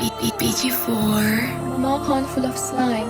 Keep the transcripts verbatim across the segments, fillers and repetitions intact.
بی جی فور Mom full of slime.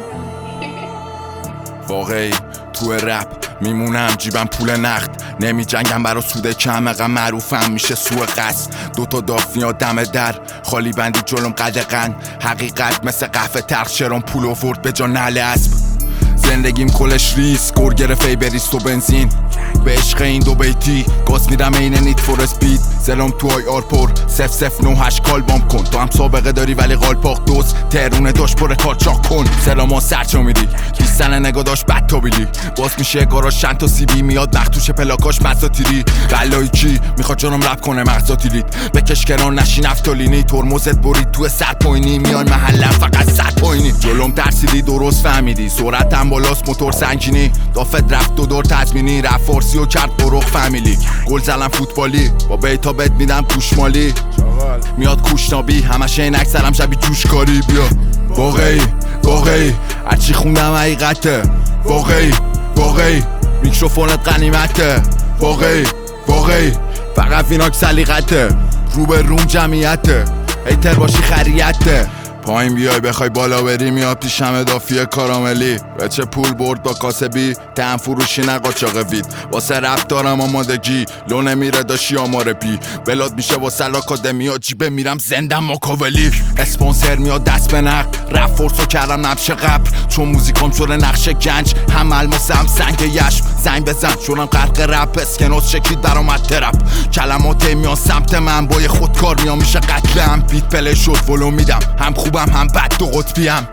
واقعی تو رپ میمونم جیبم پول نقد، نمی جنگم برا سود کم، اقا معروفم میشه سوء قصد. دوتا دافنیا دم در خالی بندی جلوم قدقن، حقیقت مثل قهوه تلخ شرام پول آورد به جا نعل اسب. زندگیم کلش ریس گر گرفت بریست و بنزین، به عشق این دو بیتی گاز میرم این نیت فور اسپید. سلام تو آی آر پر سف سف نو هشت کال بام کن، تو هم سابقه داری ولی قالپاق دوست ترونه داشت پر کار چاک کن. سلام ها سرچو میری بیستن نگاه داشت بد تابیلی، باز میشه گاراش چند تا سی بی میاد مختوش پلاکاش مزاتیری. بلایی کی میخواد جانم رپ کنه مغزاتیلیت بکش کنار نشی نفتالینی، ترمزت برید تو سر پایینی میان محلم فقط سر پایینی. جلوم ترسیدی درست فهمیدی سرعتم بالاست موتور سنگینی، دافت رفت دو دور تضمینی رفت فارسی و کرد بروخ فامیلی. گل زلم فوتبالی با بیتا بت میدم کوشمالی، میاد کوشنابی همش این اکثرم شبی جوش کاری. بیا واقعی واقعی هرچی خوندم حقیقته، واقعی واقعی میکروفونت غنیمته، واقعی واقعی فقط ویناک سلیقته، رو به روم جمعیته هیتر باشی خریته. پایین بیای بخوای بالا بری میاد پیشم اضافی کاراملی، بچه پول برد با کاسبی تن فروشی نه قاچاق وید. واسه رپ دارم آمادگی لو نمیره داشی آمار بی بلاد میشه واسه اکادمیا جیبه میرم زندم ماکاولی. اسپانسر میاد دست به نق رپ فورسو کردم نبش قبر، چون موزیکام شده نقش گنج هم الماس هم سنگ یشم. زنگ بزن شدم غرق رپ اسکناس شکید برامد ترپ، کلمات میان سمت من با یه خودکار میام میشه قتلم. بیت پلی شد ولو میدم هم خوبم هم بد دو قطبیم،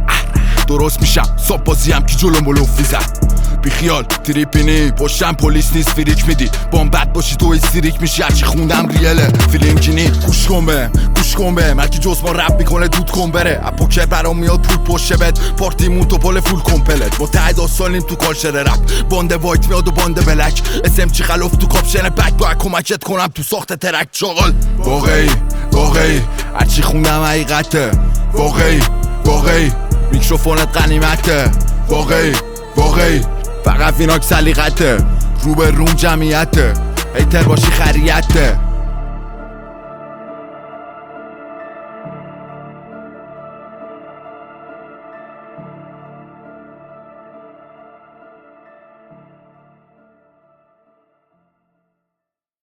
درست میشم صاحب بازیم که جلو ملو فیزم. بی خیال تریپینی پشتم پلیس نیست فریک میدی بام بد باشی تو استریک میشی هرچی خوندم ریاله فیلینگینی. گوش کن به گوش کن به مرکی جز ما رپ میکنه دود کن بره اپوکر برام میاد پول پشت بد پارتیمون تو پل فول کمپلت متحد آسالیم تو کالچر رپ. باند وایت میاد و باند بلک اسم چی خلوف تو کاپشن بک باید کمکت کنم تو ساخت ترک چاقل. واقعی واقعی هرچی خوندم حقیقته، واقعی واقعی میکروفونت غنیمته، واقعی واقعی فقط ویناک سلیقته، رو به روم جمعیته هیتر باشی خریته.